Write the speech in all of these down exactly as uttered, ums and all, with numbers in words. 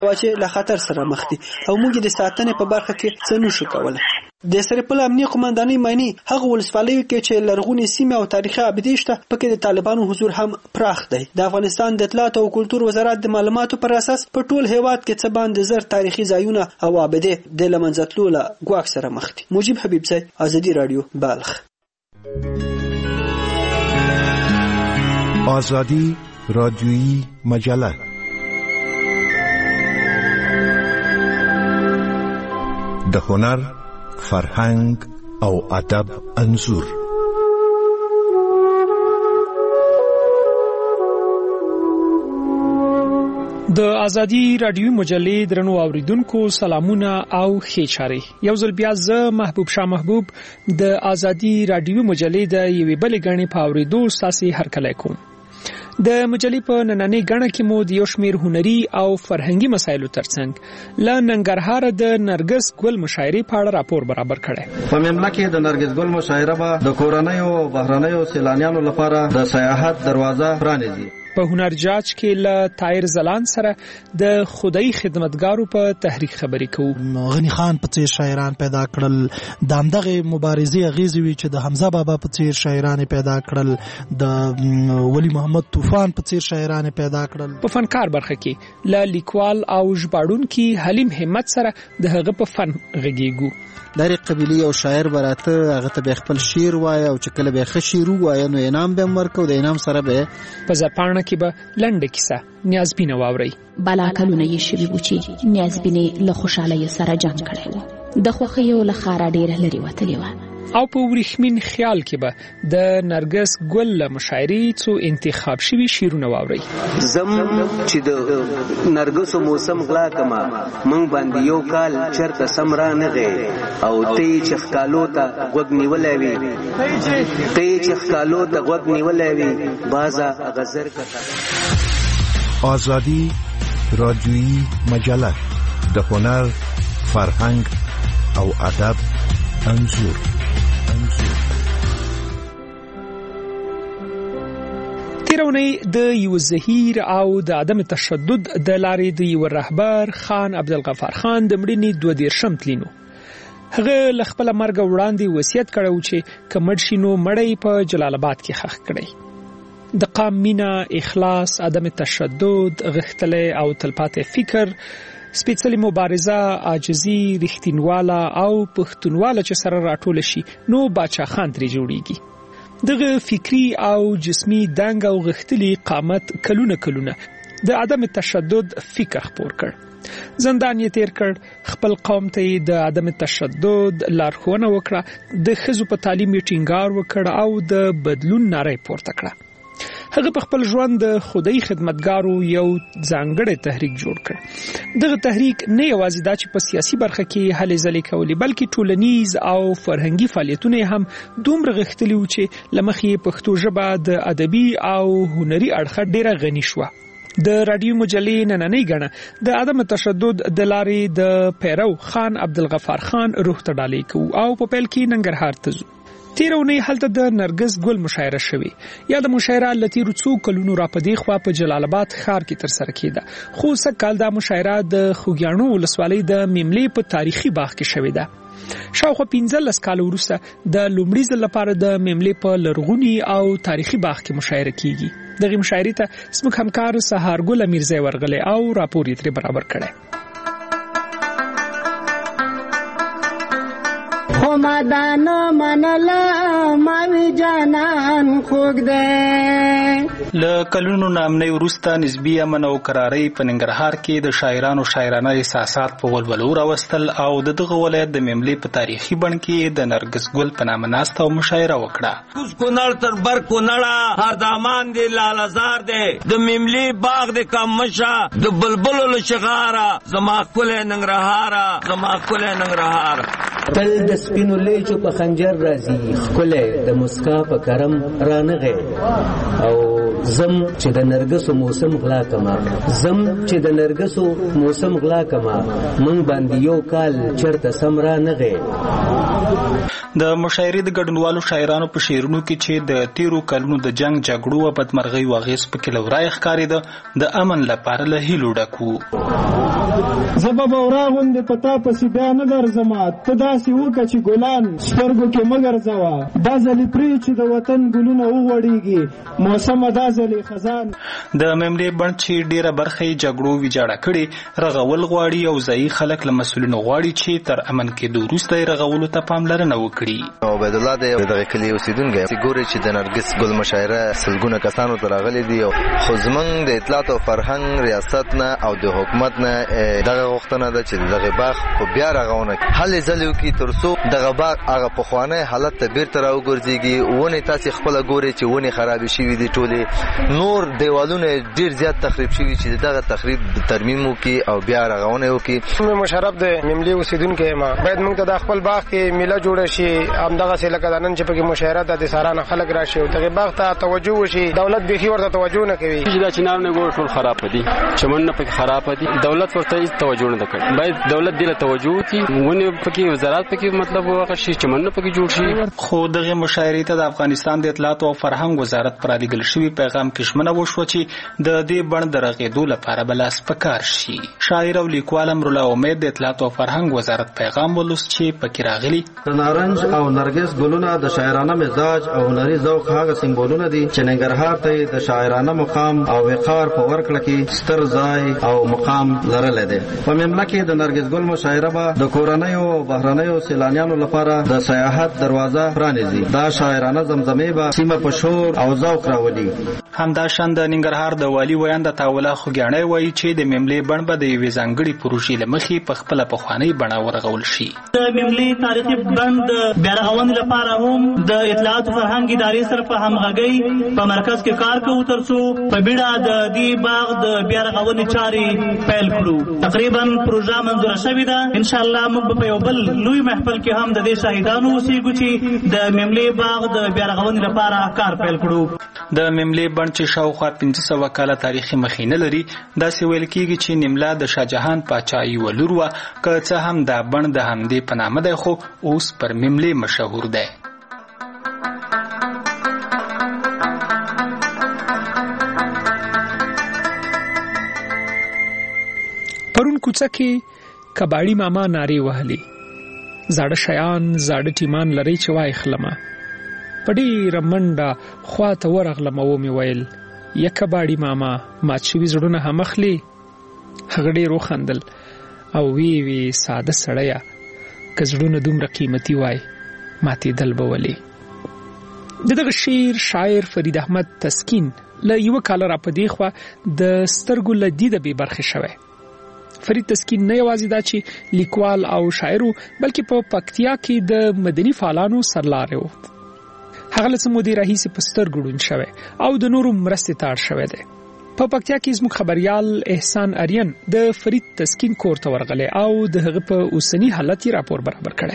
چې له خطر سره مخ دي او موږ د ساتنې په برخه کې څه نشو کولای. د سرپل امنیه قومندانۍ معنی هغه ولسوالیو کې چې لرغونې سیمه او تاریخي ابدي شته پکې د طالبانو حضور هم پراخ دی. د افغانستان د اطلاعات او کلتور وزارت د معلوماتو پر اساس په ټول هیواد کې څه باندې زر تاریخي ځایونه او ابدي د لمنځتلو له ګواښ سره مخ دي. مجيب حبیبزی، ازادي رادیو، بلخ. آزادی رادیویی مجله د هنر، فرهنګ او ادب انځور. د ازادي رادیو مجلې درنو اوریدونکو سلامونه او ښه چاري. یو ځل بیا زه محبوب شاه محبوب د ازادي رادیو مجلې د یوې بلې غړي په اوریدو ساسي هرکلی کوم. د مجلې په نننۍ غړه کې مو د یو شمېر هنري او فرهنګي مسایلو ترڅنګ له ننګرهار د نرګس ګل مشاعرې په اړه راپور برابر کړی. په میمنه کې د نرګس ګل مشاعره به د کورنیو او بهرنیو سیلانیانو لپاره د سیاحت دروازه پرانیزي. په هنر جاج کې له طاهر زلان سره د خدای خدمتګارو په تحریک خبرې کوو. غنی خان په څیر شاعران پیدا کړل، د همدغه مبارزې اغیزې وی چې د حمزه بابا په څیر شاعران پیدا کړل، د ولی محمد طوفان په څیر شاعران پیدا کړل. په فنکار برخه کې له لیکوال او ژباړونکي حلیم همت سره د هغه په فن غږیږو. لري قبيلي او شاعر براته هغه ته خپل شعر وایي او چې کله به ښه شعر وایي نو انعام به ورکو، د انعام سره به په ځپانه کې به لنډه کیسه نیازبینه واوري. بالا کلونه یې شوي و چې نیازبینه له خوشاله سره جنگ کړی و، د خوښیو له خاره ډیره لري وتلی و. او په ورېښمین خیال کې به د نرګس ګل له مشاعرې څو انتخاب شوي شعرونه واورئ. زم چې د نرګسو موسم غلا کما مونږ باندې یو کال چرته سم را نغې او تی چې ښکالو ته غوږ نیولی وي تی چې ښکالو ته غوږ نیولی وي بازه غزر کته. آزادی رادیویی مجله د هنر، فرهنګ او ادب انځور. تیرونی د یو زهیر او د عدم تشدد د لارې د یو رهبر خان عبدالغفار خان د مړینې دوه دیرشم تلینو. هغه له خپل مرګ وړاندې وصیت کړی چې که مړ شي نو مړی په جلال آباد کې ښخ کړی. د قام مینه، اخلاص، عدم تشدد، غښتلی او تلپاتې فکر، سپېڅلې مبارزه، عاجزي، رښتینواله او پښتونواله چې سره راټول شي نو باچا خان ترې جوړیږي. دغه فکری او جسمی دنګ او غښتلی قامت کلونه کلونه د عدم تشدد فکر خپور کړ. زندان یې تیر کړ، خپل قوم ته د عدم تشدد لارښوونه وکړه، د ښځو په تعلیم یې ټینګار وکړ او د بدلون ناره پورته کړه. هغه په خپل ژوند د خدای خدمتګارو یو ځانګړی تحریک جوړ کړ. دغه تحریک نه یوازې دا چې په سیاسي برخه کې هلې ځلې کولې بلکې ټولنیز او فرهنګي فعالیتونه هم دومره غښتلي وو چې له مخې پښتو ژبه د ادبي او هنري اړخه ډیره غني شوه. د رادیو مجلې نننۍ غړه د عدم تشدد د لارې د پیرو خان عبدالغفار خان روح ته ډالۍ کوو او په پیل کې ننګرهار ته ځو. تیرونی هلته د نرګس ګل مشاعره شوې. یا د مشاعره لتیرو څو کلونو را پدې خوا په جلال آباد ښار کې ترسره کېده، خو سږ کال دا مشاعره د خوږیاڼو ولسوالۍ د میملې په تاریخي باغ کې شوې ده. شاوخوا پنځلس کاله وروسته د لومړي ځل لپاره د میملې په لرغوني او تاریخي باغ کې مشاعره کیږي. دغه مشاعرې ته زموږ همکار سهارګل امیرزی ورغلی او راپور یې ترې برابر کړی. مدان منلا ماوی جانان خوګ ده. له کلونو نامنۍ وروسته نسبي امن او قرارۍ په ننګرهار کې د شاعرانو شاعرانه احساسات په ولولو راوستل او د دغه ولایت د میملې په تاریخي بڼ کې د نرګس ګل په نامه ناسته او مشاعره وکړه. کوز کونړ تر بر کونړه هر دامان دی لالزار دی د میملې باغ د کمشه د بلبلو له شغاره زما کله ننګرهار زما کله ننګرهار تل د سپینو لیچو په خنجر راځي خکله د مسکا په کرم رانغه او زم چې د نرګسو موسم غلا کما زم چې د نرګسو موسم غلا کما مونږ باندې یو کال چرته سمرا نغې. د مشاعرې د ګډونوالو شاعرانو په شعرونو کې چې د تیرو کلونو د جنگ جګړو او بدمرغۍ واغېس په کې لورای ښکارېده د امن لپاره له هیلو ډک وو. زبا بورا غوندې پتا پسې بیا نه درځما ته داسې وکړه چې ګلان سترګو کې مه ګرځوه دا ځلې پرې چې د وطن ګلونه وغوړېږي موسمه دا ځلې خزان. د مملې بڼ چې ډېره برخه یې جګړو ویجاړه کړې رغول غواړي او ځایي خلک له مسؤلینو غواړي چې تر امن کېدو وروسته یې رغولو ته پاملرنه وکړي. عبیدالله د دغه کلي اوسېدونکی چې ګوري چې د نرګس ګل مشاعره سلګونه کسانو ته راغلي دي او خو زموږ د اطلاعات او فرهنګ ریاست نه او د حکومت نه دغه غوښتنه ده چې دغه باغ خو بیا رغونه هلې ځلې وکړي تر څو دغه باغ هغه پخوانی حالت ته بیرته راوګرځېږي. ونې تاسې خپله ګورئ چې ونې خرابې شوي دي ټولې نور دیوالونه ډېر زیات تخریب شوي چې دغه تخریب ترمیم وکړي او بیا رغونه وکړي. مشرف د مملې اوسېدونکی یم باید موږ ته د خپل باغ کې میله جوړه شي همدغسې لکه د نن چې پکې مشاعره ده د سهارا نه خلک راشي او دغې باغ ته توجه وشي. دولت بیخي ورته توجه نه کوي چې دا چنارونه ګوره ټول خراب دي چمنونه پکې خراب دي دولت ورته هیڅ توجه نه کوي. باید دولت دې له توجه وکړي ونې پکې وزارت پکې مطلب هغه شي چمنونه پکې جوړ شي. خو دغه مشاعرې ته د افغانستان د اطلاعات او فرهنګ وزارت پر لیږل شوی پیغام کې ژمنه وشوه چې د دې بڼ د رغېدو لپاره به لاس په کار شي. شاعر او لیکوال امرالله امید د اطلاعات او فرهنګ وزارت پیغام ولوست چې پکې راغلي د نارنج او نرګس ګلونه د شاعرانه مزاج او هنري ذوق هغه سمبولونه دي چې ننګرهار ته د شاعرانه مقام او وقار په ورکړه کې ستر ځای او مقام لرلی دی. په مملکت کې د نرګس ګل مشاعره به د کورنیو او بهرنیو سیلانیانو لپاره د سیاحت دروازه پرانیزي. دا شاعرانه زمزمې به سیمه په شور او ذوق راولي. همداشان د ننګرهار د والي ویان د تاوله خوګیاڼی وایي چې د مملې بڼ به د یوې ځانګړې پروژې له مخې په خپله پخوانۍ بڼه ورغول شي. د مملې تاریخي بڼ د بیا رغونې لپاره هم د اطلاعات او فرهنګ ادارې سره په همغږۍ په مرکز کې کار کوو تر څو په بیړه د دې باغ د بیا رغونې چارې پیل کړو. تقریبا پروژه منظوره شوې ده. ان شاء الله موږ په یو بل لوی محفل کې هم د دې شاهدانو اوسېږو چې د مملې باغ د بیا رغونې لپاره کار پیل کړو. د مملې بڼ چې شاوخوا پنځه سوه کاله تاریخي مخینه لري داسې ویل کېږي چې نیملا د شاهجهان پاچا یوه لور وه که څه هم دا بڼ د همدې په نامه دی خو اوس پر مملې مشهور دی. پرون کوڅه کې کباړي ماما نارې وهلې زاړه شیان زاړه ټیمان لري چې وای خلمه په ډېره منډه خوا ته ورغلم او مې ویل یا کباړي ماما مات شوي زړونه هم اخلي. هغه ډېر وخندل او وی وی ساده سړیه که زړونه دومره قیمتي وای ماتېدل به ولې. د دغه شعر شاعر فرید احمد تسکین له یوه کاله را په دې خوا د سترګو له دیده بې برخې شوی. فرید تسکین نه یوازې دا چې لیکوال او شاعر بلکې په پکتیا کې د مدني فعالانو سرلاری و. هغه له څه مودې راهیسې په سترګو ړوند شوی او د نورو مرستې ته اړ شوی دی. په پکتیا کې زموږ خبریال احسان اریان د فرید تسکین کور ته ورغلی او د هغه په اوسني حالت یې راپور برابر کړی.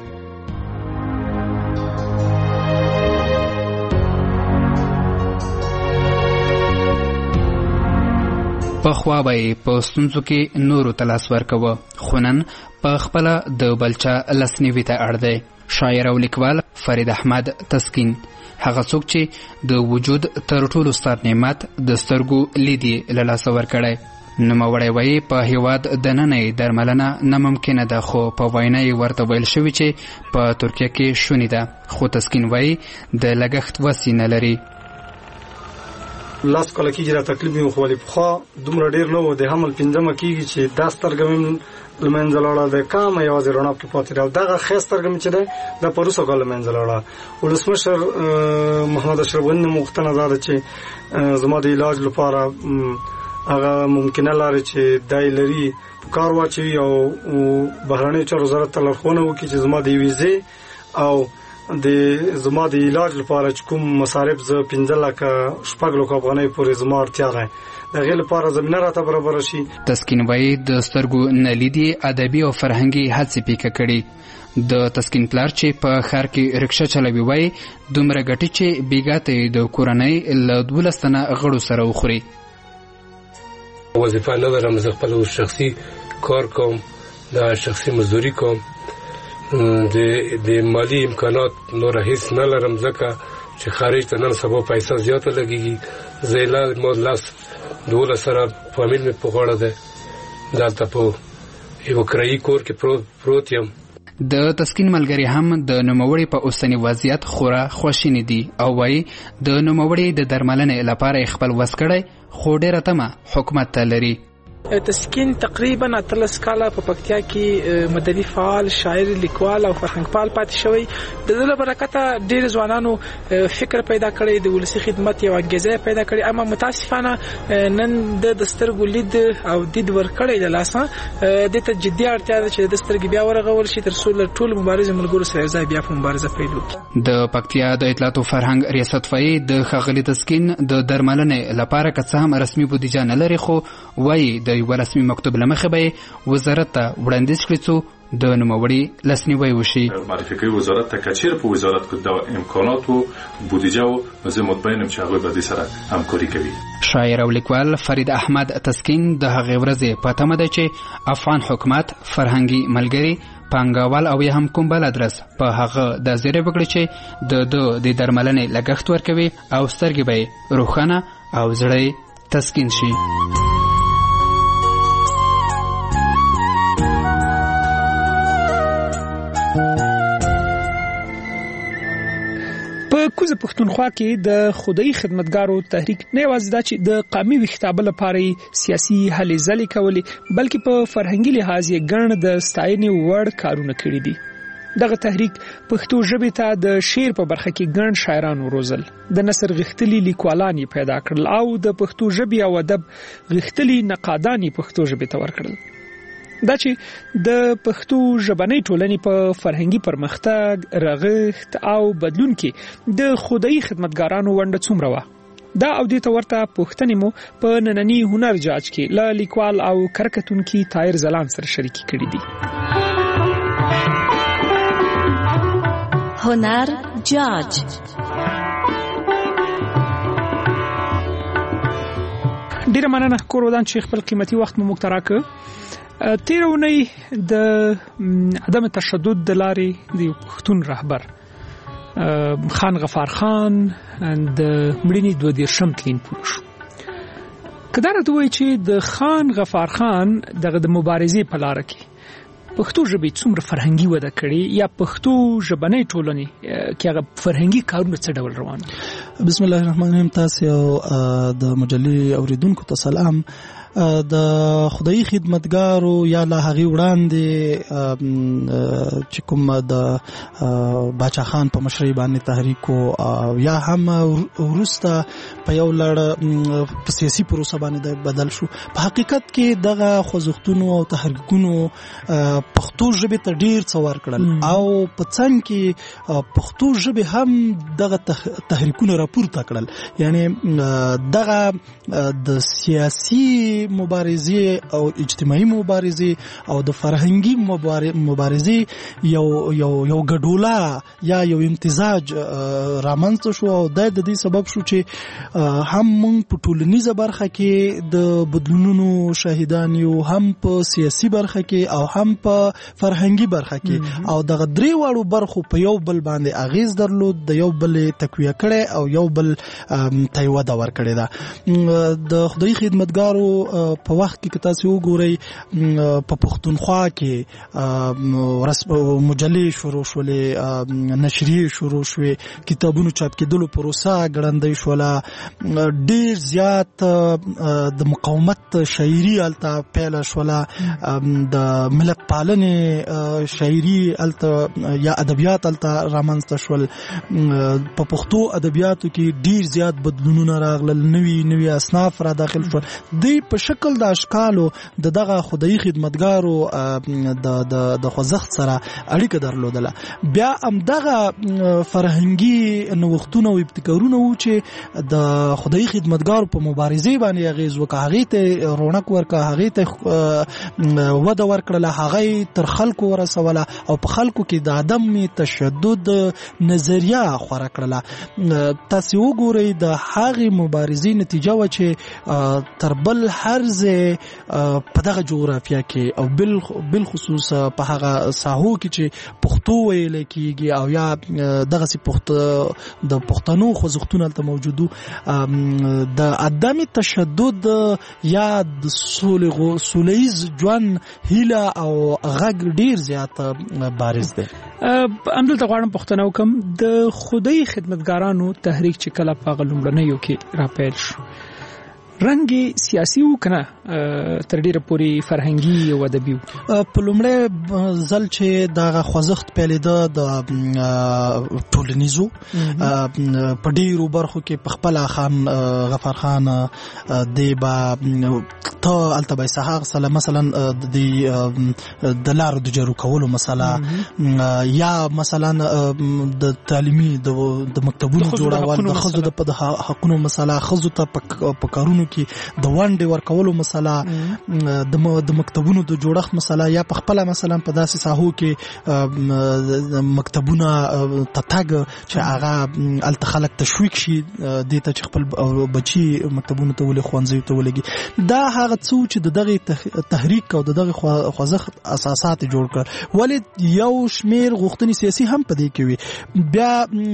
پخوا به یې په ستونزو کې نورو ته لاس ورکوه خو نن په خپله د بلچا لسنیوي ته اړ دی. شاعر او لیکوال فرید احمد تسکین هغه څوک چې د وجود تر ټولو ستر نعمت د سترګو لید یې له لاسه ورکړی. نوموړی وایي په هېواد دننه یې درملنه ناممکنه ده خو په وینا یې ورته ویل شوي چې په ترکیه کې شونې ده خو تسکین وایي د لګښت وس یې نه لري. لاس کله کېږي دا تکلیف مې وخوالي پخوا دومره ډېر نه و د حمل پنځمه کېږي چې دا سترګه مې له منځه لاړه د کامه یوازې رڼا پکې پاتې ده او دغه ښه سترګه مې چې دی دا په وروسته کال له منځه لاړه. ولسمشر محمد اشرف غني نه غوښتنه دا ده چې زما د علاج لپاره هغه ممکنه لارې چې دی لري په کار واچوي او بهرنیو چارو وزارت ته لارښوونه وکړي چې زما د ویزې او د زما د علاج لپاره چې کوم مصارف زه پنځه لکه شپږ لکه افغانۍ پورې زما اړتیا ده د هغې لپاره زمینه راته برابره شي. تسکین وایي د سترګو نلیدي ادبي او فرهنګي هڅې پیکه کړي. د تسکین پلار چې په ښار کې رکشه چلوي وایي دومره ګټي چې بیګا ته د کورنۍ له دولس تنه غړو سره وخوري. وظیفه نه لرم، زه خپل شخصي کار کوم، د شخصي مزدوري کوم، د د مالی امکانات نور هیڅ نه لرم ځکه چې خارج ته نن سبا پیسې زیاته لګیږي. زه لا مو لاس دولس سره فامیل مې په غاړه ده، دلته په یو کرایي کور کې پروت یم. د تسکین ملګری هم د نوموړي په اوسنی وضعیت خورا خواشینی دي او وایي د نوموړي د درملنې لپاره خپل وس کړی خو ډېره تمه حکومت ته لري. تسکین تقریبا اتلس کاله په پکتیا کې مدني فعال، شاعر، لیکوال او فرهنګ پال پاتې شوی. د دې برکته ډېر ځوانانو فکر پیدا کړی، د ولسی خدمت یو انګیزه پیدا کړی. اما متاسفانه نن د دسترګو لید او دید ورکړی د لاسه د ته جدي اړتیا ده چې د دسترګ بیا ورغول شي تر څو ټول مبارزه ملګرو سره ځای بیا په مبارزه پیل وکړي. د پکتیا د اطلاعات او فرهنګ ریاست وایي د ښاغلي تسکین د درملنې لپاره که څه هم رسمي بودیجه نه لري خو وایي د یو رسمي مکتوب لمخه به وزارت ته وړاندیز کړي څو د نوموړي لاسنیوی وشي. معرفي کوي وزارت ته کچیر په وزارت کې د امکاناتو بودیجه او زه مطمئنم چې هغه به د سره همکاري کوي. شاعر او لیکوال فرید احمد تسکین د هغې ورځې په تمه ده چې افغان حکومت فرهنګي ملګري پانګوال او یا هم کوم بل ادرس په هغه د زیری وکړي چې د دو د درملنې لګښت ورکوي او سترګې به روښانه او زړه تسکین شي. په کوزه پښتونخوا کې د خدای خدمتګارو تحریک نه یوازې دا چې د قومي ویښتابه لپاره سیاسي هلې ځلې کولې بلکې په فرهنګي لحاظ یې ګڼ د ستاینې وړ کارونه کړي دي. دغه تحریک پښتو ژبې ته د شعر په برخه کې ګڼ شاعران وروزل، د نثر غښتلي لیکوالان یې پیدا کړل او د پښتو ژبې او ادب غښتلي نقادان یې پښتو ژبې ته ورکړل. دا چې د پښتو ژبنۍ ټولنې په فرهنګي پرمختګ، رغښت او بدلون کې د خدای خدمتګارانو ونډه څومره وه. دا او دې ته ورته پوښتنې مو په ننني هنر جاج کې له لیکوال او کرکټونکي طاهر ځلان سره شریکې کړي دي. هنر جاج ډیره مننه کور ودان چې خپل قیمتي وخت مو موږ ته راکړ. تیر اونۍ د عدم تشدد د لارې د پښتون رهبر خان غفار خان د مړینې دوه دېرشم تلین پوره شو. که دا راته ووایي چې د خان غفار خان دغه د مبارزې په لاره کې پښتو ژبې څومره فرهنګي وده کړې یا پښتو ژبنۍ ټولنې کې هغه فرهنګي کارونه څه ډول روان دي؟ بسم الله الرحمن الرحیم. تاسو او د مجلې اوریدونکو ته سلام. د خدای خدمتګارو یا لا هغه وړاندې چې کوم د باچا خان په مشرۍ باندې تحریک او یا هم ورسته په یو لړ په سیاسي پروسه باندې بدل شو، په حقیقت کې دغه خوځښتونو او تحریکونو پښتو ژبې ته ډیر څه ورکړل او په څنګ کې پښتو ژبې هم دغه تحریکونه راپورته کړل. یعنی دغه د سیاسي مبارزې او اجتماعي مبارزې او د فرهنګي مبارزې یو یو یو ګډوله یا یو امتزاج رامنځته شو او د دې سبب شو چې هم موږ په ټولنیزه برخه کې د بدلونونو شاهدان یو، هم په سیاسي برخه کې او هم په فرهنګي برخه کې، او دغه درې واړو برخو په یو بل باندې اغیز درلود، د یو بل تقویه کړي او یو بل تایید ورکړي. دا د خدای خدمتګارو په وخت کې تاسو وګورئ په پښتونخوا کې مجلې شروع شولې، نشریې شروع شوې، کتابونو چاپ کېدلو پروسه ګړندۍ شوله، ډیر زیات د مقاومت شاعري هلته پیل شوله، د ملت پالنې شاعري هلته یا ادبیات هلته رامنځته شول. په پښتو ادبیاتو کې ډیر زیات بدلونونه راغلل، نوي نوي اصناف را داخل شول. دوی په په شکل د اشکالو د دغه خدایي خدمتګارو د د د خوځښت سره اړیکه درلودله. بیا هم دغه فرهنګي نوښتونه او ابتکارونه و چې د خدایي خدمتګارو په مبارزې باندې اغیز وکړه، هغې ته رونق ورکړه، هغې ته وده ورکړله، هغه تر خلکو ورسوله او په خلکو کې د عدم تشدد نظریه خوره کړله. تاسو وګورئ د هغې مبارزې نتیجه وه چې تر بل هر ځای په دغه جغرافیه کې او بالخصوص په هغه ساحو کې چې پښتو ویل کېږي او یا دغسې د پښتنو خوځښتونه هلته موجود وو، د عدم تشدد یا د سولیز ژوند هیله او غږ ډیر زیات بارز دی. همدلته غواړم پوښتنه وکړم د خدای خدمتګارانو تحریک چې کله په هغه لومړنیو کې راپیل شو، رنګ سیاسي و که نه تر ډیره پورې فرهنګي او ادبي و؟ په لومړی ځل چې دغه خوځښت پیلېده د ټولنیزو په ډیرو برخو کې په خپله خان غفار خان دی به ته هلته به اسحاق سله مثلا د لارو د جارو کولو مسله یا مثلا د تعلیمي د مکتبونو جوړول، د ښځو د حقونو مسله، ښځو ته په کارونو کې د ونډې ورکولو مسله، د مکتبونو د جوړښت مسله، یا په خپله مثلا په داسې ساحو کې مکتبونه ته تګ چې هغه هلته خلک تشویق شي دې ته چې خپل بچي مکتبونو ته ولې ښوونځیو ته ولګي. دا هغه څه چې د دغې تحریک او د دغې خوځښت اساسات جوړ کړل. ولې یو شمېر غوښتنې سیاسي هم په دې کې وي. بیا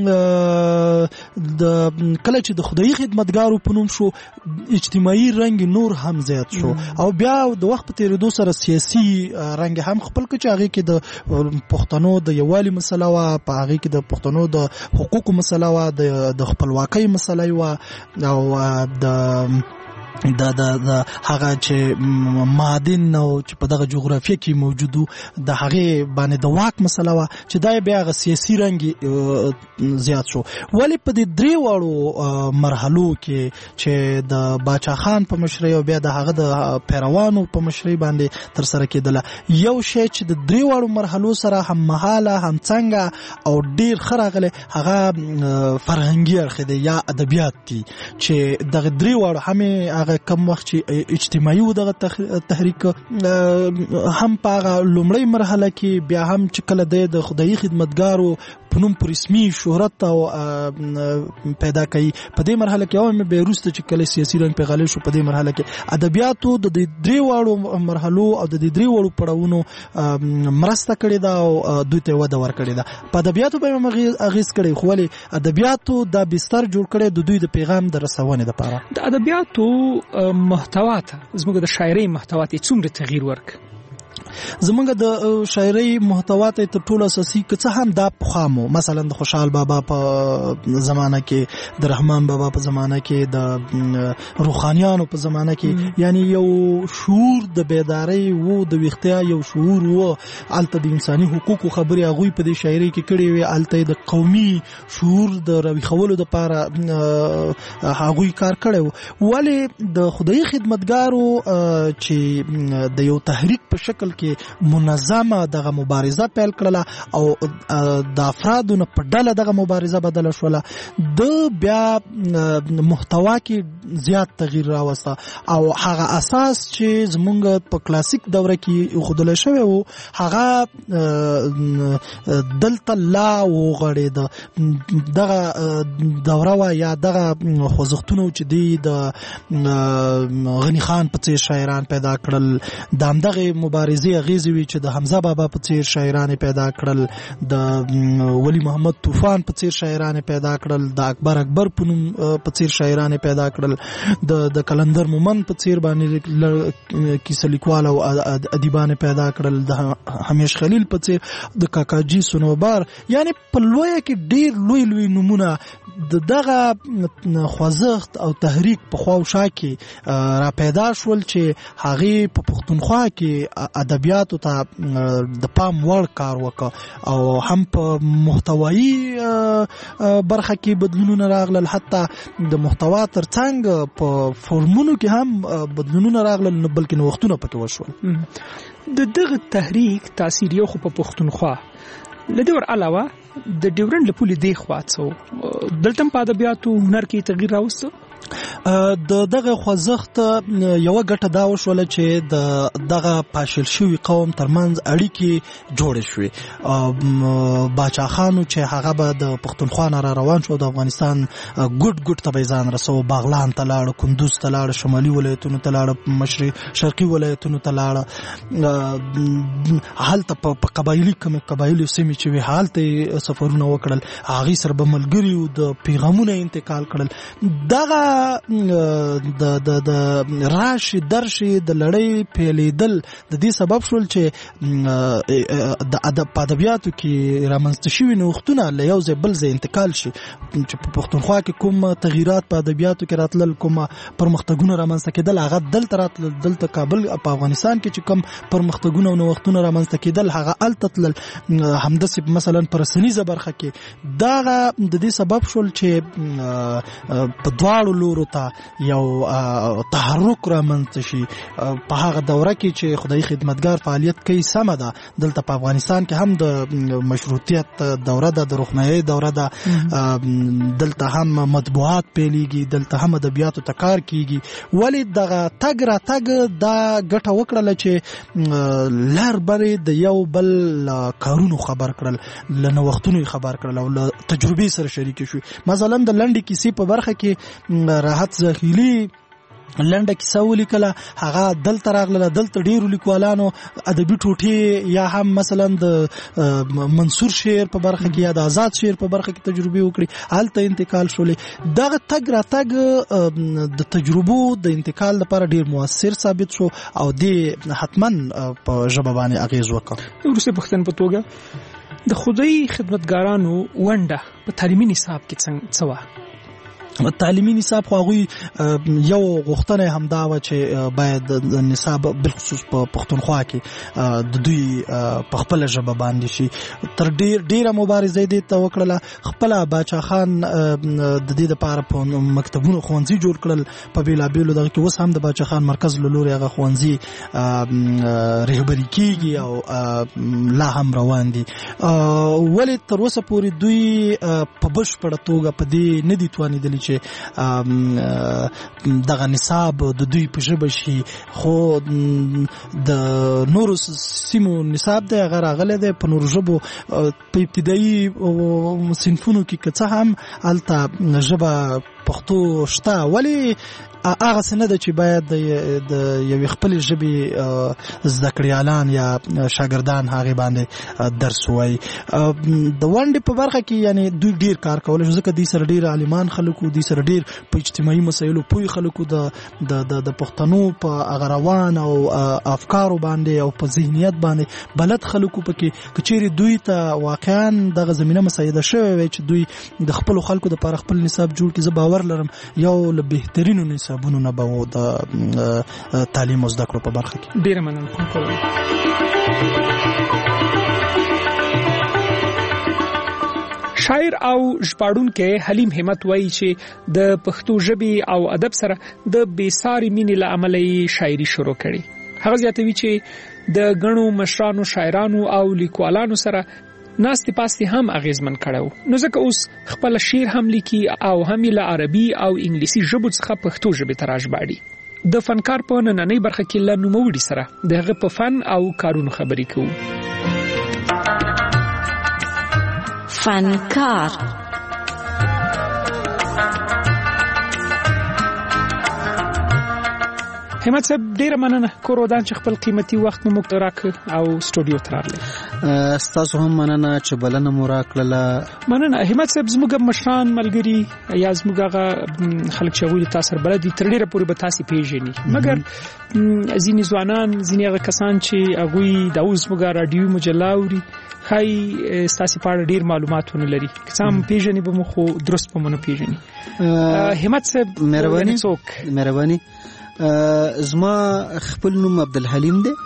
د کله چې د خدایي خدمتګارو په نوم شو، اجتماعي رنګ نور هم زیات شو او بیا د وخت په تیریدو سره سیاسي رنګ هم خپل کړ چې هغې کې د پښتنو د یووالي مسله وه، په هغې کې د پښتنو د حقوقو مسله وه، د خپلواکۍ مسله وه او د د د هغه چې معادن او چې په دغه جغرافیه کې موجودو د هغې باندې د واک مسله وه چې دا بیا هغه سیاسي رنګ زیات شو. ولې په دې درې واړو مرحلو کې چې د باچا خان په مشرۍ او بیا د هغه د پیروانو په مشرۍ باندې ترسره کېدله، یو شی چې د درې واړو مرحلو سره هممهاله همڅنګه او ډیر ښه راغلی هغه فرهنګي اړخ دی یا ادبیات دي، چې دغه درې واړو همې هغه کم وخت چې اجتماعي و دغه تحریک هم په هغه لومړۍ مرحله کې، بیا هم چې کله دی د خدایي خدمتګارو په نوم په رسمي شهرت او پیدا کوي، په دې مرحله کې او بیا وروسته چې کله سیاسي رنګ پې غالب شو په دې مرحله کې ادبیاتو د دې درې واړو مرحلو او د دې درې واړو پړاوونو مرسته کړې ده او دوی ته وده ورکړې ده. په ادبیاتو به هم اغېز کړی، خو ولې ادبیاتو دا بستر جوړ کړی د دوی د پیغام د رسونې دپاره. د ادبیاتو محتوا ته زموږ د شاعرۍ محتوا ته څومره تغییر ورک؟ زمونږ د شاعرۍ محتوا ته تر ټولو اساسي که څه هم دا پخوا مو، مثلا د خوشحال بابا په زمانه کې، د رحمان بابا په زمانه کې، د روحانیانو په زمانه کې، یعنی یو شعور د بیدارۍ وو، د ویښتیا یو شعور وو، هلته د انساني حقوقو خبرې هغوی په دې شاعرۍ کې کړې وې، هلته د قومي شعور د راویښولو دپاره هغوی کار کړی و. ولې د خدایي خدمتګارو چې د یو تحریک په شکل کې منظمه دغه مبارزه پیل کړله او د افرادو نه په ډله دغه مبارزه بدله شوله، د بیا محتوا کې زیات تغییر راوسته او هغه اساس چې زمونږ په کلاسیک دوره کې ایښودلی شوی و هغه دلته لا وغوړېده. دغه دوره وه یا دغه خوځښتونه چې دوی د غني خان په څېر شاعران پیدا کړل، د همدغې مبارزې اغیزې وي چې د حمزه بابا په څیر شاعران پیدا کړل، د ولی محمد طوفان په څیر شاعران پیدا کړل، د اکبر اکبر په نوم په څیر شاعران پیدا کړل، د د کلندر مومن په څیر باندې کیسه لیکوال او ادیبان پیدا کړل، د همیش خلیل په څیر، د کاکاجي سنوبار، یعنی په لویه کې ډیر لوی لوی نمونه د دغه خوځښت او تحریک په خوا او شا کې را پیدا شول چې هغه په پښتونخوا کې ادبیاتو ته د پام وړ کار وکړ او هم په محتوایي برخه کې بدلونونه راغلل، حتی د محتوا ترڅنګ په فورمونو کې هم بدلونونه راغلل، بلکې نوښتونه پکې وشول. د دغه تحریک تاثیر یو خو په پښتونخوا لدې ور علاوه د ډیورنډ له پولې دی خوا څو دلته په ادبیاتو هنر کې تغییر راوسته. د دغه خوځښت یو ګټه دا وشوله چې د دغه پاشل شوی قوم ترمنځ اړیکې جوړې شوې. باچا خانو چې هغه به د پښتونخوا نه را روان شو، د افغانستان ګډ ګډ ته ځان رسو، باغلان ته لاړ، کندوز ته لاړ، شمالي ولایتونو ته لاړ، مشرق شرقي ولایتونو ته لاړ، هلته په قبایلي کوم قبایلي سیمې چې وي هلته سفرونه وکړل، هغه سره به ملګری او د پیغامونه انتقال کړل. دغه د د د راشي درشي د لړۍ پیلیدل د دې سبب شول چې د ادب ادبیاتو کې رامنځته شوي نوښتونه له یو ځای بل ځای انتقال شي، چې په پښتونخوا کې کوم تغییرات په ادبیاتو کې راتلل، کوم پرمختګونه رامنځته کېدل، هغه دلته راتلل. دلته کابل په افغانستان کې چې کوم پرمختګونه او نوښتونه رامنځته کېدل هغه الته تلل. همداسې مثلا په رسنیزه برخه کې دغه د دې سبب شول چې په دواړو لورو ته یو تحرک رامنځته شي. په هغه دوره کې چې خدای خدمتګار فعالیت کوي سمه ده، دلته په افغانستان کې هم د مشروطیت دوره ده، د روښنایي دوره ده، دلته هم مطبوعات پیلېږي، دلته هم ادبیاتو ته کار کیږي. ولې دغه تګ را تګ دا ګټه وکړله چې لر برې د یو بل کارونو خبر کړل، له نوښتونو خبر کړل او له تجربې سره شریک شو. مثلا د لنډې کیسې په برخه کې راحت زخیلی لنډه کیسه ولیکله، هغه دلته راغله، دلته ډیرو لیکوالانو ادبي ټوټې یا هم مثلا د منصور شعر په برخه کې یا د آزاد شعر په برخه کې تجربې وکړي، هلته انتقال شولې. دغه تګ را تګ د تجربو د انتقال لپاره ډیر مؤثر ثابت شو او دې حتما په ژبه باندې اغیز وکړ. وروسته پښتون په توګه د خدای خدمتګارانو ونډه په تعلیمي نصاب کې څنګه څه تعلیمي نصاب خو هغوی یو غوښتنه همدا وه چې باید د نصاب بالخصوص په پښتونخوا کې د دوی په خپله ژبه باندې شي. تر ډیر ډیره مبارزه یې دې ته وکړله. خپله باچا خان د دې دپاره په مکتبونو ښوونځي جوړ کړل په بېلابېلو دغه کې. اوس هم د باچا خان مرکز له لورې هغه ښوونځي رهبري کېږي او لا هم روان دي. ولې تر اوسه پورې دوی په بشپړه توګه په دې نه دي توانېدلي چې دغه نصاب د دوی په ژبه شي، خو د نورو سیمو نصاب دی هغه راغلی دی په نورو ژبو په ابتدایي صنفونو کې که څه هم هلته ژبه پښتو شته. ولې هغه څه نه ده چې باید د یوې خپلې ژبې زده کړیالان یا شاګردان هغې باندې درس ووایي. د ونډې په برخه کې یعنی دوی ډیر کار کولی شو، ځکه دوی سره ډیر عالمان خلک وو، دوی سره ډیر په اجتماعي مسایلو پوه خلک وو، د پښتنو په هغه روان او افکارو باندې او په ذهنیت باندې بلد خلک وو. پکې که چیرې دوی ته واقعا دغه زمینه مساعده شوې وی چې دوی د خپلو خلکو دپاره خپل نصاب جوړ کړي، زه باور لرم یو له بهترینو نصابونو نه به و د تعلیم او زده کړو په برخه کې. ډیره مننه. شاعر او ژباړونکی حلیم همت وایي چې د پښتو ژبې او ادب سره د بېساري مینې له امله یې شاعري شروع کړې. هغه زیاتوي چې د ګڼو مشرانو شاعرانو او لیکوالانو سره ناستې پاستې هم اغیزمن کړو، نو ځکه اوس خپل شعر هم لیکي او هم له عربي او انګلیسي ژبو څخه پښتو ژبې ته راژباړي. د فنکار په نننۍ برخه کې له نوموړي سره د هغه په فن او کارونو خبرې کوو. فنکار همت صاحب ډیره مننه کور ودان چې خپل قیمتي وخت مو موږ راک او سټوډیو ته راغلی. ستاسو هم مننه چې بلنه مو راکړله. مننه همت صاحب. زموږ مشران ملګري یا زموږ هغه خلک چې هغوی تاسو سره بلدي تر ډیره پورې به تاسو پیژني، مګر ځینې ځوانان ځینې هغه کسان چې هغوی د اوس موږ رادیو مجله اوري خای ستاسو په اړه ډیر معلومات ونه لري، کسان پیژني به مو خو درست په مونږ پیژني. همت صاحب مهرباني مهرباني زما خپل نوم عبدالحلیم دی،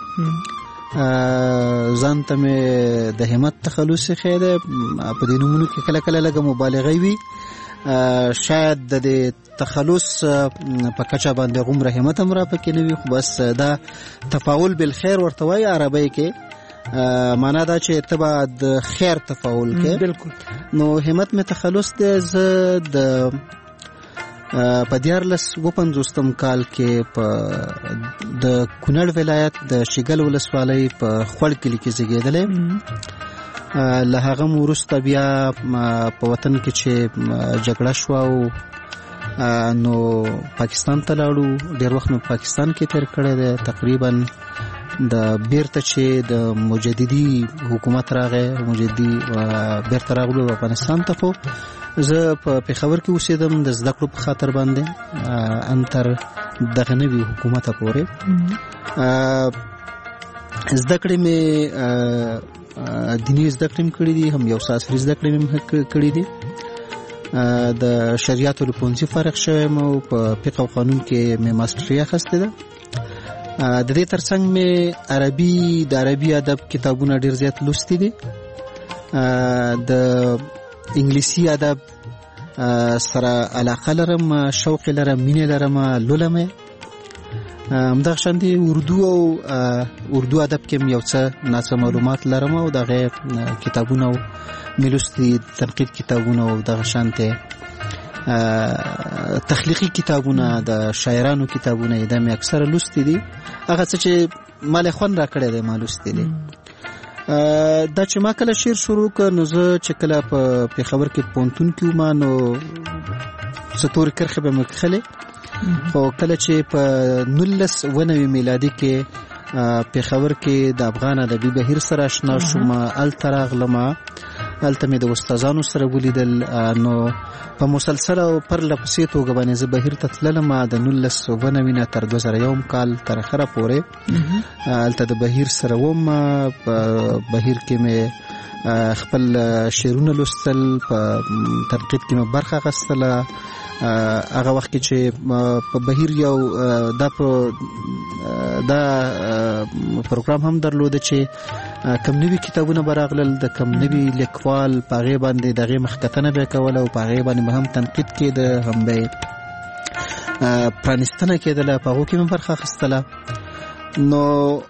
ځان ته مې د همت تخلص خیره په دې نومونو کې کله کله لږه مبالغه وي، شاید د دې تخلص په کچا باندې غومره همت هم را پکې نه وي، خو بس دا تفاعل بالخير ورته وایي عربی کې، معنا دا چې تبع د خیر تفاعل کې. بالکل. نو همت مې تخلص دی زه د په دیارلس و پنځوستم کال کې په د کونړ ولایت د شیګل ولسوالۍ په خوړ کلي کې زیږېدلی. له هغه وروسته بیا په وطن کې چې جګړه شوه او نو پاکستان ته لاړو، ډېر وخت مې پاکستان کې تیر کړی دی، تقریبا د بیرته چې د مجددي حکومت راغی مجددي بیرته راغلو افغانستان ته. خو زه په پېښور کې اوسېدم د زده کړو په خاطر باندې ان تر دغه نوي حکومته پورې. زده کړې مې دیني زده کړې مې کړې دي، هم یو څه عصري زده کړې مې کړې دي. د شریعت له پوهنځي فارغ شوم او په فقه او قانون کې مې ماسټري اخیستې ده. د دې ترڅنګ مې عربي د عربي ادب کتابونه ډېر زیات لوستي دي، د انګلیسي ادب سره علاقه لرم، شوق لرم، مینه لرم، لولم. همدغه شانتي اردو او اردو ادب کې یو څه ناڅه معلومات لرم او دغه کتابونه مې لوستي، تنقید کتابونه او دغه شانتي تخلیقي کتابونه د شاعرانو کتابونه د مې اکثره لوستي دي. هغه څه چې مال خوان را کړی دی ما لوستي دي. دا چې ما کله شعر شروع کړ نو زه چې کله په پېښور کې پونتون کې وم نو ستوري کرخه به مخلي، خو کله چې په نولس ونوي میلادي کې پېښور کې د افغان ادبي بهیر سره آشنا شوم، الته راغلم، الته مې د استادانو سره ولیدل، نو په مسلسل او پر لپسې توګه باندې زه بهیر ته تللم د نولس ونوي نه تر دوه زره یو کال تر اخره پورې الته د بهیر سره وم. په بهیر کې مې خپل شعرونه لوستل، په تنقید کې مې برخه اخیستله. هغه وخت کې چې په بهیر یو دا دا پروګرام هم درلود چې کم نوي کتابونه براغلل، د کم نوي لیکوال په هغې باندې د هغې مخکتنه به یې کوله او په هغې باندې به هم تنقید کېده، هم به یې پرانستنه کېدله، په هغو کې مې برخه اخیستله. نو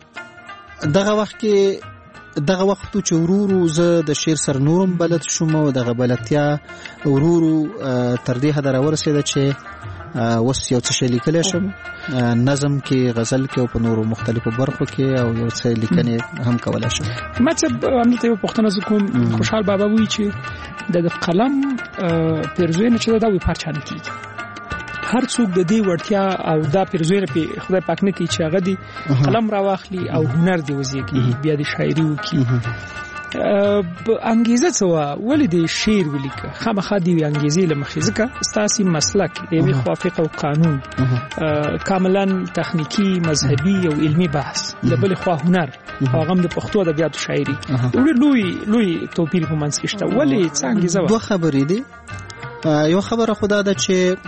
دغه وخت کې دغه وخت چې ورورو زه د شعر سره نورم بلد شوم او دغه بلدتیا ورورو تر دې حده راورسېده چې اوس یو څه شی لیکلی شم، نظم کې، غزل کې او په نورو مختلفو برخو کې، او یو څه لیکنې هم کولی شم. مطلب همدلته یو پوښتنه زه کوم، خوشحال بابا وایي چې د قلم پیرزوینه چې ده دا وایي په هر چا نه کېږي. هر څوک د دې وړتیا او دا پیرزوینه په خدای پاک نه کوي چې هغه دې قلم راواخلي او هنر دې وزېږي، بیا دې شاعري وکړي. انګیزه څه وه؟ ولې دې شعر ولیکه؟ خامخا دې وي انګیزې له مخې، ځکه ستاسې مسلک د یوې خوا فقه او قانون کاملا تخنیکي، مذهبي او علمي بحث، د بلې خوا هنر او هغه هم د پښتو ادبیاتو شاعري، ډېر لوی لوی توپیر په منځ کې شته. ولې څه انګیزه وه؟ دوه خبرې دي. یو خبره خدا ده چې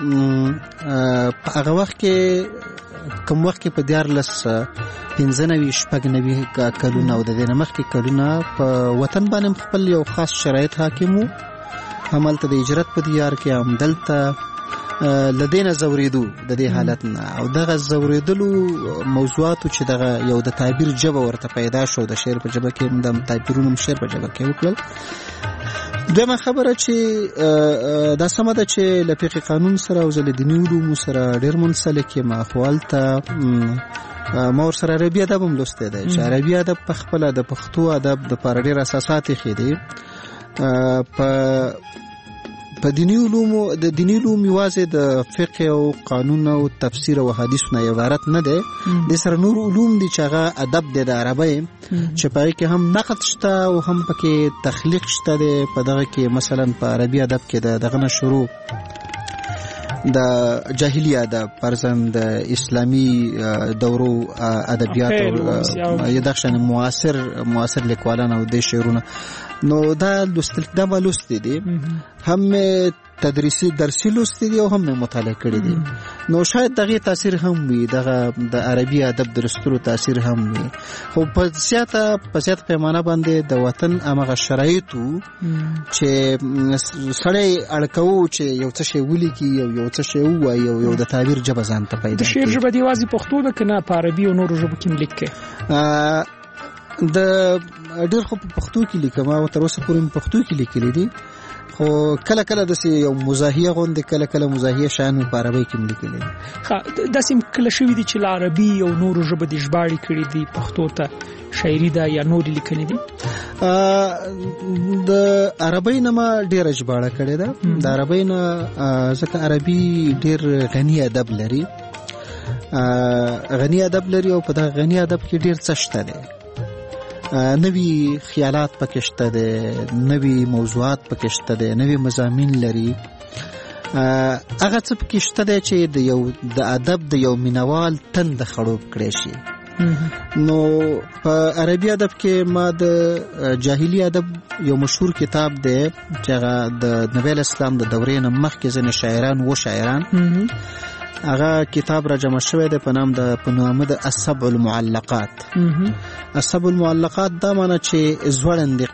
په هغه وخت کې کوم وخت کې په دیارلس پنځه نوي شپږ نوي کلونه او د دې نه مخکې کلونه په وطن باندې خپل یو خاص شرایط حاکم وو، همالته د هجرت په دیار کې همدلته له دې نه ځورېدو د دې حالت نه، او دغه ځورېدلو موضوعاتو چې دغه یو د تعبیر ژبه ورته پیدا شو، د شعر په ژبه کې د تعبیرونو شعر په ژبه کې وکړل. دویمه خبره چې دا سمه ده چې له فقه قانون سره او له دیني علومو سره ډېر منسلک یم، خو هلته ما ورسره عربي ادب هم لوستی دی چې عربي ادب په خپله د پښتو ادب دپاره ډېر اساسات ایښي دي. په په دینی علومو د دینی علوم یوازې د فقه او قانون او تفسیر او حدیث نه عبارت نه دی د سره نور علوم دي چې هغه ادب دی د عربی چې پای کې هم نقد شته او هم پکې تخلیق شته دی په دغه کې مثلا په عربي ادب کې دغه نه شروع د جاهلی ادب پرځند اسلامی دورو ادبیات او یدخشن معاصر معاصر لیکوالان او د شعرونه نو دا لوستل دا لوستي دي هم تدریسي درسي لوستي دي او هم مطالعه کړي دي نو شاید دغه تاثیر هم وي دغه د عربي ادب درستلو تاثیر هم وي خو په سیاته په سیاته پیمانه باندې د وطن امغه شرایطو چې سړی اړکو چې یو څه شی ولیکي یو یو څه شی وایي یو یو د تعبیر جبه ځان ته پیدا د شعر ژبه دی وازي پښتو ده کنه په عربي او نورو ژبو کې لیکي د ډېر خو په پښتو کې لیکم او تر اوسه پورې پښتو کې لیکلي دي خو کله کله د یو مزاحیه غوندې کله کله مزاحیه شان په عربي کې لیکلي دي ښه داسې کله شوي دي چې عربي او نورو ژبو د ژباړې کړي دي پښتو ته شاعري ده یا نور لیکلي دي د عربي نه ما ډېر ژباړه کړې ده د عربي نه ځکه عربي ډېر غني ادب لري غني ادب لري او په دغه غني ادب کې ډېر څه شته دی نوی خیالات پکې شته دي نوی موضوعات پکې شته دي نوی مضامین لري هغه څه پکې شته دي چې د یو د ادب د یو مینوال تند خړوب کړي شي نو په عربي ادب کې ما د جاهلی ادب یو مشهور کتاب دی چې هغه د نبی اسلام د دورې نه مخکې ځنې شاعران و شاعران هغه کتاب را جمع شوی دی په نام د په نامه د السبع المعلقات السبع المعلقات دا معنی چې زوړندې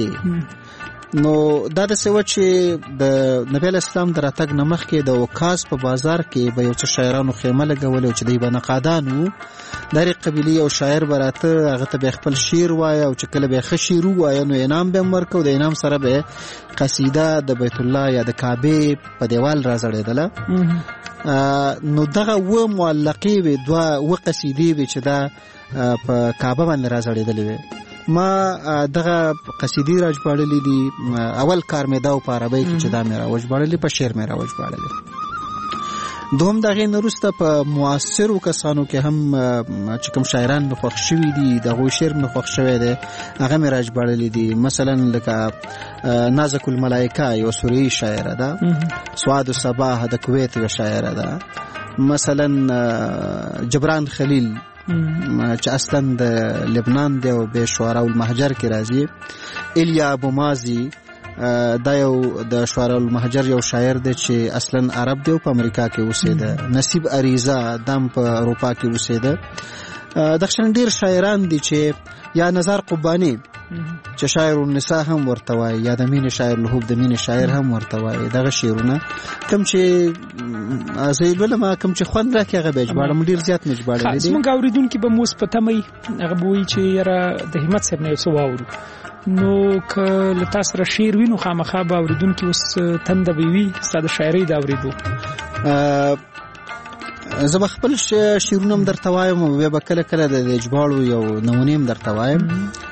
قصیدې نو دا د څه و چې د نبی اسلام د راتګ نه مخکې د وکاس په بازار کې به یو څه شاعرانو خیمه لګولې چې دوی به نقادان وو د قبیلې او شاعر براته هغه ته به خپل شعر وایي او چې کله به ښه شعر وایي نو انعام به ورکو د انعام سره به قصیده د بیت الله یا د کعبه په دیوال راځړېدله نو دغه و معلقې وي دوه و قصیدې وي چې دا په کعبه باندې راځړېدلې وي ما دغه قصیدې راژباړلې دي اول کار مې دا په عربی کې چې دا مې راوژباړلې په شعر مې راوژباړلې دوم دغه نورسته په معاصرو کسانو کې هم چې کوم شاعران مې خوښ شوي دي دغه شعر مې خوښ شوی دی هغه مې راژباړلې دي مثلا لکه نازک الملائکه یو سوریه شاعره ده سواد الصباح د کویت یو شاعره ده مثلا جبران خلیل چې اصلا د لبنان دی او به شعراء المهجر کې راځي الیا ابو مازی دا یو د شعراء المهجر یو شاعر دی چې اصلا عرب دی او په امریکا کې اوسېده نصیب اریزا دام په اروپا کې اوسېده دغشن ډیر شاعران دي چې یا نظر قبانی چې شاعر النساء هم ورته وایي یا د مینې شاعر لهوب د مینې شاعر هم ورته وایي دغه شعرونه کوم چې زیلول ما کوم چې خوند راکې هغه به ژباړم ډیر زیات مې ژباړلې دي زموږ اوریدونکي به مو سپتمي هغه به وایي چې یاره د همت صاحب نه یو څه واورو نو که له تاسو سره شعر وي نو خامخا به اوریدونکي اوس تنده به وي ستا د شاعرۍ د اورېدو زه به خپل شعرونه هم درته وایم او بیا به کله کله د ژباړو یو نمونې هم درته وایم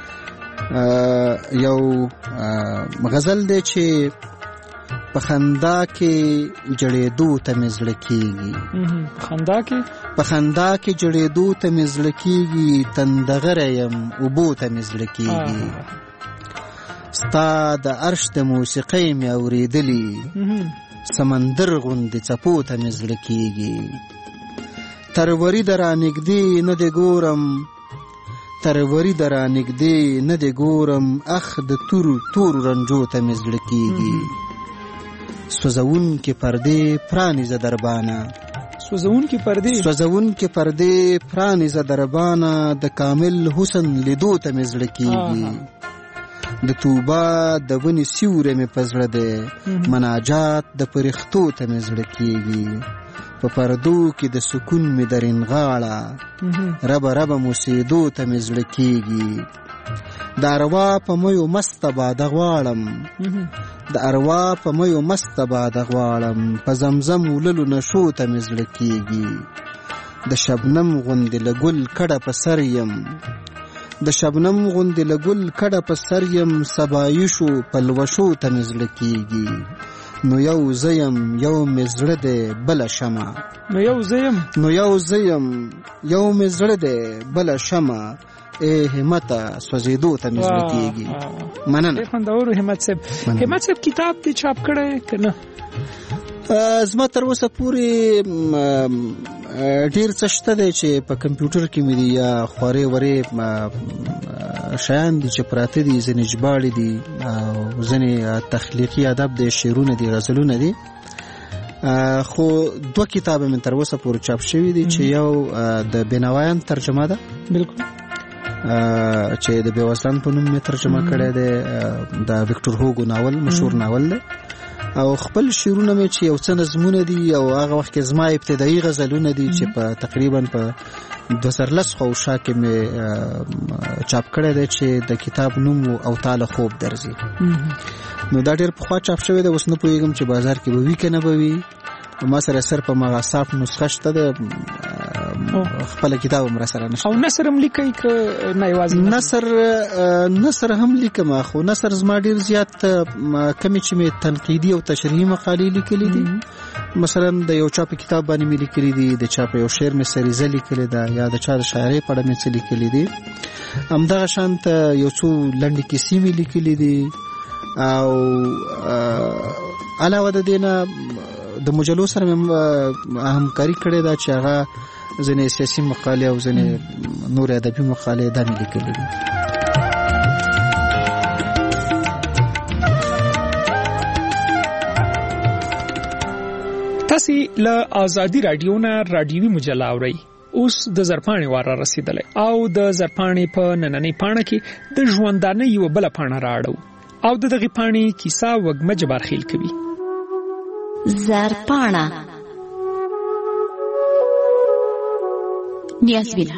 یو غزل دی چې په خندا کې جړېدو ته مې زړه کېږي په خندا کې په خندا کې جړېدو ته مې زړه کېږي تندغره یم اوبو ته مې زړه کېږي ستا د عرش د موسیقۍ مې اورېدلي سمندر غوندې څپو ته مې زړه کېږي تروري د رانږدې نه دې ګورم تروري د رانږدې نه دې ګورم اخ د تورو تورو رنجو ته مې زړه کېږي سوزونکې پردې پرانیزه دربانه سوزونکې پردې سوزونکې پردې پرانیزه دربانه د کامل حسن لیدو ته مې زړه کېږي د توبه د ونې سیوری مې په زړه دی مناجات د فرښتو ته مې زړه کېږي په پردو کې د سکون مې درین غاړه ربه ربه موسیدو ته مې زړه کېږي د اروا په میو مسته باده غواړم د اروا په میو مسته باده غواړم په زمزم وللو نشو ته مې زړه کېږي د شبنم غوندې له ګل کډه په سر یم د شبنم غوندې له ګل کډه په سر یم سبایشو په لوشو ته مې زړه کېږي نو یو زیم یو مزړه دی بل شمع نو یو زیم نو یو زیم یو مزړه دی بل شمع ای همت سوزیدو ته مزړه کیږي. مننه. خوندور همت صاحب. همت صاحب کتاب دې چاپ کړی کنه؟ زما تر اوسه پورې ډیر څه شته دی چې په کمپیوټر کې مې دي یا خورې ورې شیان دي چې پراته دي، ځینې ژباړې دي او ځینې تخلیقي ادب دی، شعرونه دي، غزلونه دي. خو دوه کتابه من تر اوسه پورې چاپ شوي دي چې یو د بینوایان ترجمه ده، بالکل، چې د بیوزلان په نوم مې ترجمه کړی دی، د ویکټور هوګو ناول، مشهور ناول دی. او خپل شعرونه مې چې یو څه نظمونه دي او هغه وخت کې زما ابتدایي غزلونه دي چې په تقریبا په دوه زره لس خوا کې مې چاپ کړی دی چې د کتاب نوم او تاله خوب درځي. نو دا ډېر پخوا چاپ شوی دی، اوس نه پوهېږم چې بازار کې به وي که نه به وي. ما سره صرف په مغه صاف نسخه شته ده، خپل کتاب هم را سره نشته. او نثر هم لیکئ که نه یوازې نثر؟ نثر هم لیکم، خو نثر زما ډېر زیات کمې چې مې تنقیدي او تشریحي مقالې لیکلي دي. مثلا د یو چا په کتاب باندې مې لیکلي دي، د چا په یو شعر مې سریزه لیکلې ده، یا د چا د شاعرۍ په اړه مې څه لیکلي دي. همدغه شانته یو څو لنډې کیسې مې لیکلي دي. او علاوه د دې نه د مجلو سره مې همکاري کړې ده چې هغه ځینې سیاسي مقالې او ځینې نور ادبي مقالې دا مې لیکلي دي. تاسې له آزادي راډیو نه راډیوي مجله اورئ. اوس د زرپاڼې وار را رسېدلی او د زرپاڼې په نننۍ پاڼه کې د ژوندانه یوه بله پاڼه رااړو او د دغې پاڼې کیسه وږمه جبارخیل کوي. زرپاڼه. نیازبینه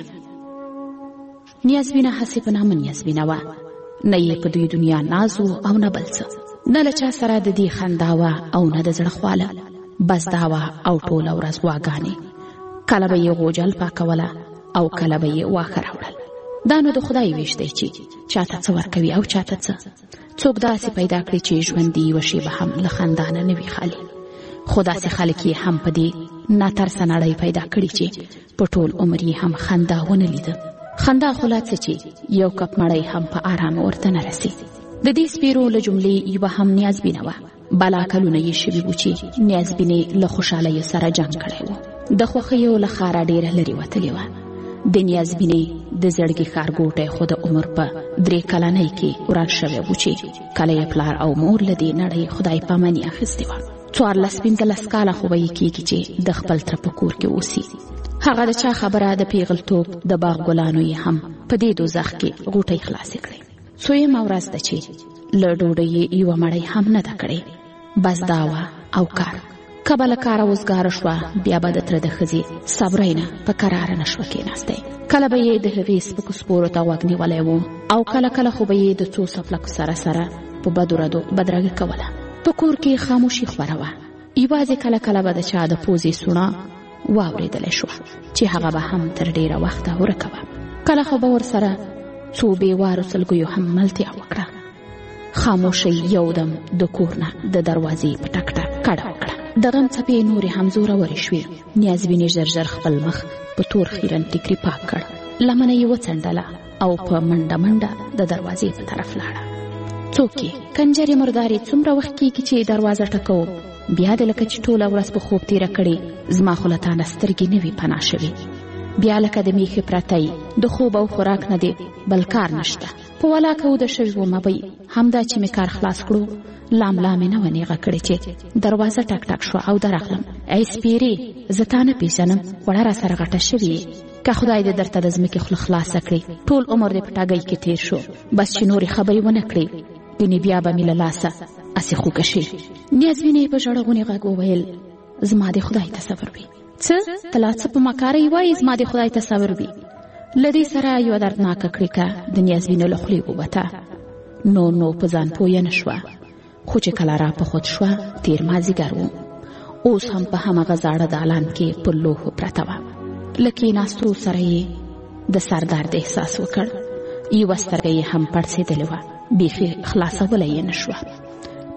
نیازبینه هسې په نامه نیازبینه وه، نه یې په دوی دنیا ناز او نه بل څه، نه له چا سره د دې خندا وه او نه د زړه خواله، بس دا وه او ټوله ورځ غواګانې. کله به یې غوجل پاکوله او کله به یې واښه راوړل. دا نو د خدای ویش دی چې چاته څه ورکوي او چاته څه. څوک داسې پیدا کړي چې ژوندي یوه شېبه هم له خندا نه وي خالي. خو داسې خلک یې هم په دې ناترسه نړۍ پیدا کړي چې په ټول عمر یې هم خندا ونه لیده. خندا خو لا څه چې یو کپ مړۍ هم په آرامه ورته نه رسي. د دې سپیرو له جملې یوه هم نیازبینه وه. بلا کلونه یې شوي وو چې نیازبینې له خوشحالۍ سره جنګ کړی و. د خوښیو له ښاره ډېره لرې وتلې وه. د نیازبینې د زړګي ښارګوټی خو د عمر په درې کلنۍ کې وران شوی و چې کله یې پلار او مور له دې نړۍ خدای پاماني اخیستې وه. څوارلس پنځلس کاله خو به یې کېږي چې د خپل تره په کور کې اوسي. هغه د چا خبره د پیغلتوب د باغ ګلانو یې هم په دې دوزخ کې غوټۍ خلاصې کړې. څویمه ورځ ده چې له ډوډۍ یې یوه مړۍ هم نه ده کړې. بس دا وه او کار. که به له کاره وزګاره شوه بیا به د تره د ښځې صبرۍ نه په کراره نه شوه کېناستی. کله به یې د هغې سپکو سپورو ته غوږ نیولی و او کله کله خو به یې د څو څپلکو سره سره په بدو ردو بدرګه کوله. په کور کې خاموشي خوره وه. یوازې کله کله به د چا د پوزې سوڼه واورېدلی شوه چې هغه به هم تر ډېره وخته ورکه وه. کله خو به ورسره څو بېوارو سلګیو هم ملتیا وکړه. خاموشۍ یودم د کور نه د دروازې په ټک ټک کډه وکړه. د غم څپې نورې هم زورورې شوې. نیازبینې ژر ژر خپل مخ په تور خیرن ټیکري پاک کړ. لمنه یې وڅنډله او په منډه منډه د دروازې په طرف لاړه. څوک یې کنجرې مردارې څومره وخت کېږي چې دروازه ټکوم، بیا دې لکه چې ټوله ورځ په خوب تېره کړې، زما خو له تا نه سترګې نه وي پناه شوې. بیا لکه د میښې پرتی د خوب او خوراک نه دی بل کار نشته. په ولاکه وده شوې ومه بی همدا چې مې کار خلاص کړو لام لامې نه ونیغه کړې چې دروازه ټک ټک شوه او درغلم. ای سپیرې زه تا نه پېژنم، وړه را سره غټه شوې یې. که خدای دې درته د ځمکې خوله خلاصه کړې، ټول عمر دې په ټاګۍ کې تېر شو. بس چې نورې خبرې ونه کړې ګنې بیا به مې له لاسه اسې خوږه شي. نیازبینې په ژړغونې غږ وویل زما دې خدای ته صبر وي. څه ته لا څه په مکارۍ وایې زما دې خدای ته صبر وي. له دې سره یوه دردناکه کړېکه د نیازبینې له خولې ووته. نو نو په ځان پویه نه شوه. خو چې کله را په خود شوه تېر مازدیګر و. اوس هم په همغه زاړه دالان کې پر لوښو پرته وه. له کېناستو سره یې د سر درد احساس وکړ. یوه سترګه یې هم پړسېدلې وه، بیخي خلاصولی یې نه شوه.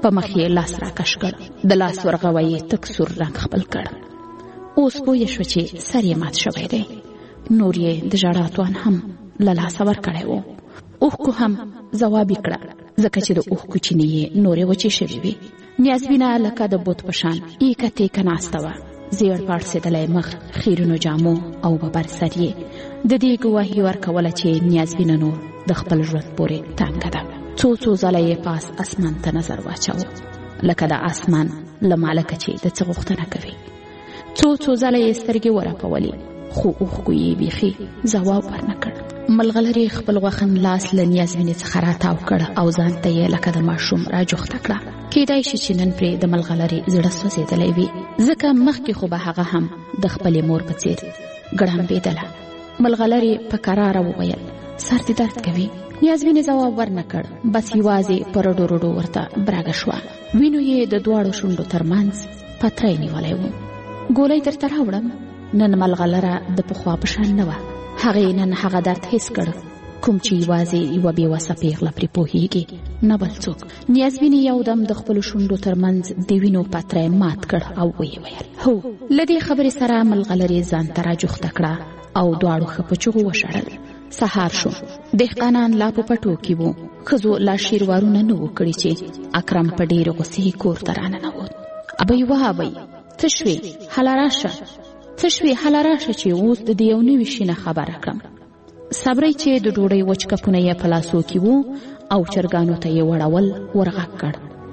په مخ یې لاس راکش کړ. د لاس ورغوی یې تک سور رنګ خپل کړ. اوس پوه شو چې سر یې مات شوی دی. نور یې د ژړا توان هم له لاسه ورکړی و. اوښکو هم ځواب یې کړه ځکه چې د اوښکو چینې یې نورې وچې شوې وې. نیازبینه لکه د بت په شان ایکه تیکه ناسته وه. زیړ پاړسېدلی مخ، خیرونو جامو او ببر سر یې د دې ګواهي ورکوله چې نیازبینه نور د خپل ژوند پورې تنګه ده. څو څو ځله یې پاس اسمان ته نظر واچاوه لکه د اسمان له مالکه چې د څه غوښتنه کوي. څو څو ځله یې سترګې ورپولې خو اوښکو یې بیخي ځواب ورنه کړ. ملغلرې خپل غوښن لاس له نیازبینې څخه راتاو کړ او ځان ته یې لکه د ماشوم راجوخته کړه. کیدای شي چې نن پرې د ملغلرې زړه سوځېدلی وي ځکه مخکې خو به هغه هم د خپلې مور په څېر ګړمبېدله. ملغلرې په کراره وویل سر دې درد کوي. نیازبینې ځواب ورنه کړ بس یوازې په رډو رډو ورته براګه شوه. وینو یې د دواړو شونډو ترمنځ پتری نیولی و. ګولۍ درته راوړم. نن ملغلره د پخوا په شان نه وه. هغې نن هغه درد حس کړ کوم چې یوازې یوه بېوسه پیغله پرې پوهېږي نه بل څوک. نیازبینې یودم د خپلو شونډو ترمنځ د وینو پتری مات کړ او ویې ویل هو. له دې خبرې سره ملغلرې ځان ته راجوخته کړه او دواړو ښه په چغو وشړل. سهار شو. دهقانان لا په پټو کې وو. ښځو لا شیروارونه نه وو کړي چې اکرم په ډېرې غوسې کور ته راننوت. ابۍ وه ابۍ څه شوې؟ هله راشه څه شوې هله راشه چې اوس د دې یو نوي شي نه خبره کړم. صبرۍ چې د ډوډۍ وچ کپونه یې په لاسو کې وو او چرګانو ته یې وړول ورغږ کړ.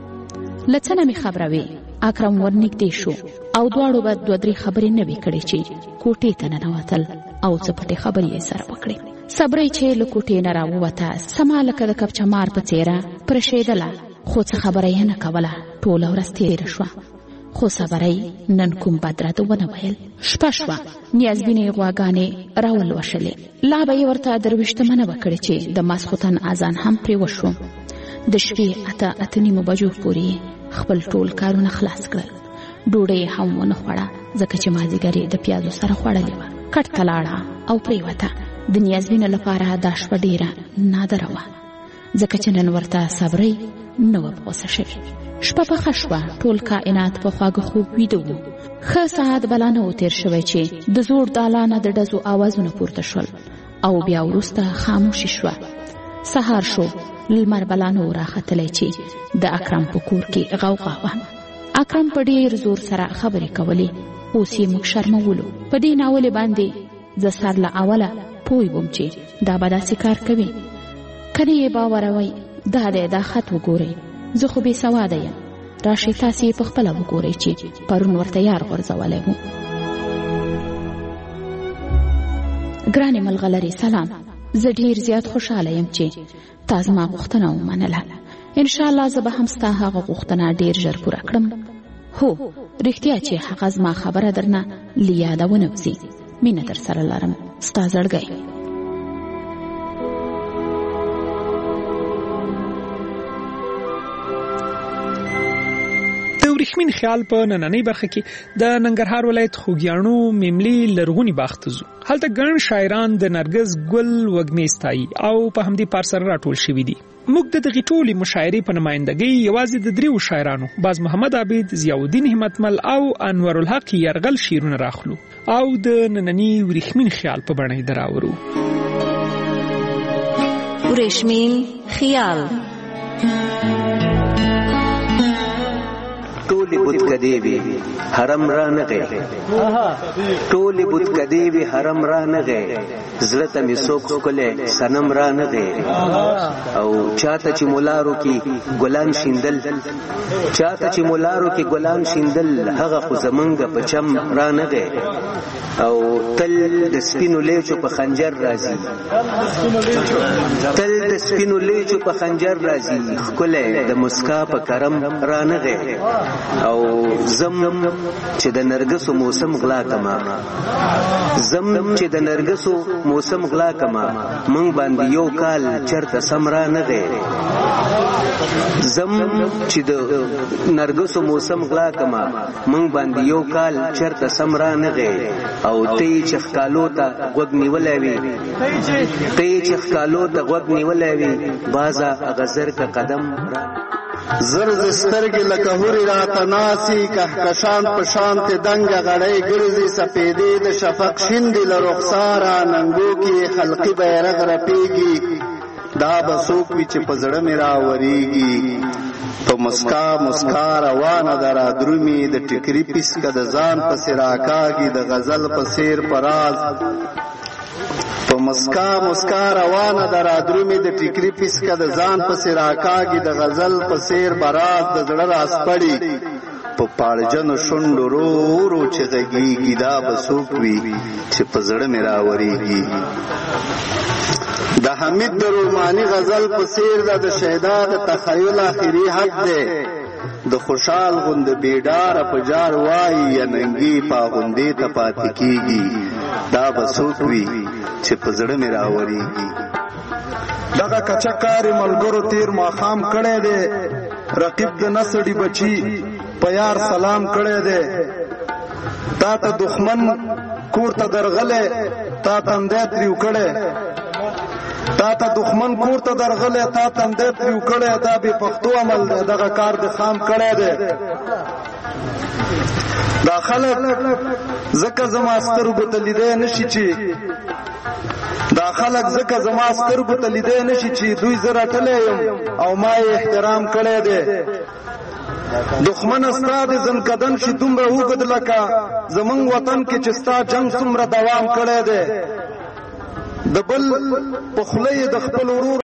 له څه نه مې خبره وې. اکرم ورنږدې شو او دواړو به دوه درې خبرې نه وې کړې چې کوټې ته ننوتل او څه پټې خبرې یې سره وکړې. صبرۍ چې له کوټې نه راووته سما لکه د کبچمار په څېره پرشېدله خو څه خبره یې نه کوله. ټوله ورځ تېره شوه خو صبرۍ نن کوم بد راته ونه ویل. شپه شوه. نیازبینې غواګانې راولوشلې. لا به یې ورته درویشتمنه وکړې چې د ماسخوتن اذان هم پرې وشو. د شپې اته اته نیمو بجو پورې خپل ټول کارونه خلاص کړل. ډوډۍ هم ونه خوړه ځکه چې مازدیګر یې د پیازو سره خوړلې وه. کټ ته لاړه او پرېوته. د نیازبینه لپاره دا شپه ډېره نادره وه ځکه چې نن ورته صبرۍ نه وه په غوسه شوې. شپه پخه شوه. ټول کائنات په خواږه خوب ویده و. ښه ساعت بلا نه و تېر شوی چې د زوړ دالانه د ډزو آوازونه پورته شول او بیا وروسته خاموشي شوه. سهار شو. لمر بلا نه و راختلی چې د اکرم په کور کې غوغا وه. اکرم په ډېر زور سره خبرې کولې. اوس یې موږ شرمولو. په دې ناولې باندې زه سر له اوله پوه وم چې دا به داسې کار کوي. که نه یې باوروئ دا دی دا خط وګورئ. زه خو بې سواده یم. راشئ تاسې یې په خپله وګورئ چې پرون ورته یار غورځولی و. ګرانې ملغلرې سلام. زه ډېر زیات خوشحاله یم چې تا زما غوښتنه ومنله. انشاءالله زه به هم ستا هغه غوښتنه ډېر ژر پوره کړم. هو رښتیا چې هغه زما خبره درنه له یاده ونه وځي. مینه در سره لرم. ستا زړګی. ورېښمین خیال په نننۍ برخه کې د ننګرهار ولایت خوږیاڼو میملي لرغوني باغ ته ځو. هلته ګڼ شاعران د نرګس ګل وږمې ستایي او په همدې پار سره راټول شوي دي. موږ د دغې ټولې مشاعرې په نمایندګۍ یوازې د دریو شاعرانو باز محمد عابد، ضیاءالدین همتمل او انورالحق یرغل شعرونه راخلو او د ننني ورېښمین خیال په بڼه یې دراورو. ورېښمین خیال. ټولې بت کدی وی حرم را نه غي. ټولې بت کدی وی حرم را نه غي. زړه ته می سوک کوله سنم را نه غي. او چاته چې مولارو کې ګلان شیندل چاته چې مولارو کې ګلان شیندل هغه خو زمنګ په چم را نه غي. او تل د سپینو لیچو په خنجر راځي. تل د سپینو لیچو په خنجر راځي. خله د مسکا په کرم را نه غي. او زم چې د نرګسو موسم غلا کما زم چې د نرګسو موسم غلا کما مونږ باندې یو کال چرته سمرا نه غي. زم چې د نرګسو موسم غلا کما مونږ باندې یو کال چرته سمرا نه غي. او تی چې خکالو ته غوږ نیولې وي تی چې خکالو ته غوږ نیولې وي بازا غزر کا قدم. زرز سترګې لکه هورې راته ناسي کهکشان په شانتې دنګه غړۍ ګرځي سپېدې د شفق شیندې له رخساره ننګو کې خلقي بیرغ رپېږي دا به څوک وي چې په زړه مې راورېږي په مسکا مسکا روانه ده رادرومي د ټیکري پیسکه د ځان پسې راکاږي د غزل په څېر په راز په مسکا مسکا روانه ده رادرومي د ټیکري پیسکه د ځان پسې راکاږي د غزل په څېر براز د زړه راسپړي په پاړجنو شونډو رو رو چې غږېږي دا به څوک وي چې په زړه مې راورېږي د حمید د روماني غزل په څېر ده د شیدا د تخیل آخري حد دی د خوشحال غوندې بیډاره په جار وایي یا ننګي پاغوندې ته پاتې کېږي دا به څوک وي چې په زړه مې راورېږي دغه کچه کاري ملګرو تیر ماښام کړی دی رقیب د نسړي بچي په یار سلام کړی دی تا ته دښمن کور ته درغلی تا تندی تریو کړی تا ته دښمن کور ته درغلی تا تندی تریو کړی دا بې پښتو عمل دی دغه کار د خام کړی دی دا خلک ځکه زما سترګو ته لیدی نشي چې دا خلک ځکه زما سترګو ته لیدی نشي چې دوی زه رټلی یم او ما یې احترام کړی دی دښمنه ستا د زنکدن شي دومره اوږد لکه زمونږ وطن کې چې ستا جنګ څومره دوام کړی دی د بل په خوله یې د خپل ورور